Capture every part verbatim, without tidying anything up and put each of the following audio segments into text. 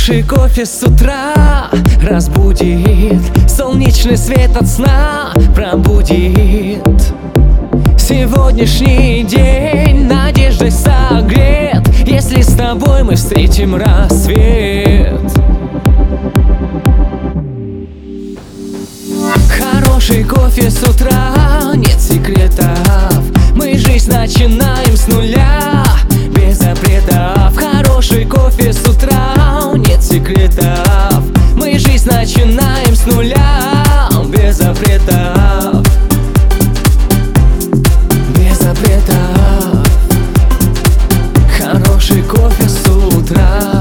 Хороший кофе с утра разбудит, солнечный свет от сна пробудит. Сегодняшний день надеждой согрет, если с тобой мы встретим рассвет. Хороший кофе с утра, нет секретов, мы жизнь начинаем с нуля, без запретов. Хороший кофе с утра, нет секретов, мы жизнь начинаем с нуля, без запретов. Без запретов. Хороший кофе с утра,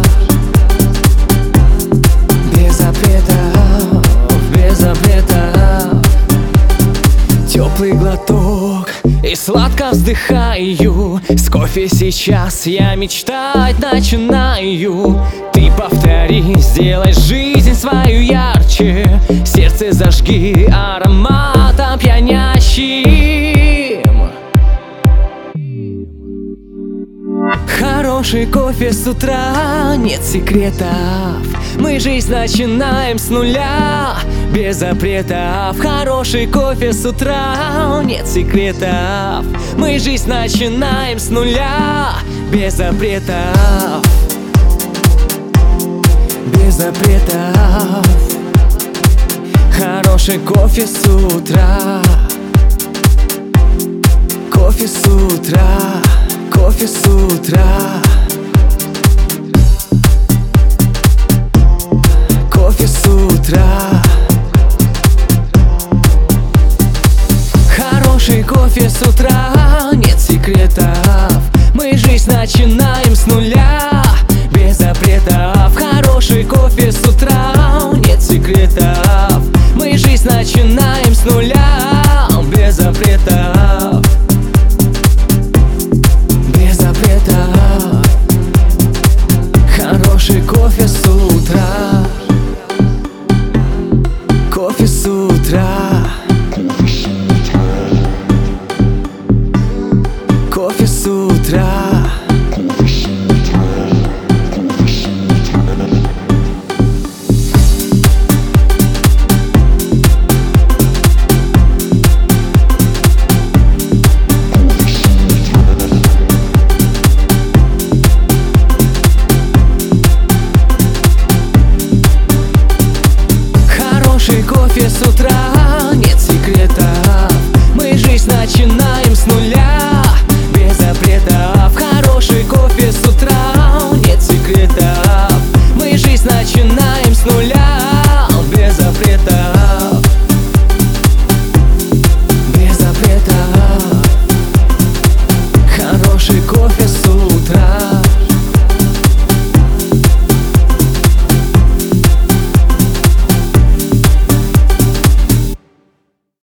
без запретов, без запретов. Теплый глоток и сладко вздыхаю. С кофе сейчас я мечтать начинаю. Ты повтори, сделай жизнь свою ярче, сердце зажги ароматом пьянящим. Хороший кофе с утра, нет секретов, мы жизнь начинаем с нуля, без запретов. Хороший кофе с утра, нет секретов, мы жизнь начинаем с нуля, без запретов. Без запретов. Хороший кофе с утра, кофе с утра, кофе с утра, кофе с утра. Хороший кофе с утра, нет секретов, мы жизнь начинаем с нуля, без запретов. Хороший кофе с утра, нет секретов, мы жизнь начинаем с нуля, без запретов. Без запретов. Хороший кофе с утра, кофе с утра, кофе с утра. Хороший кофе с утра.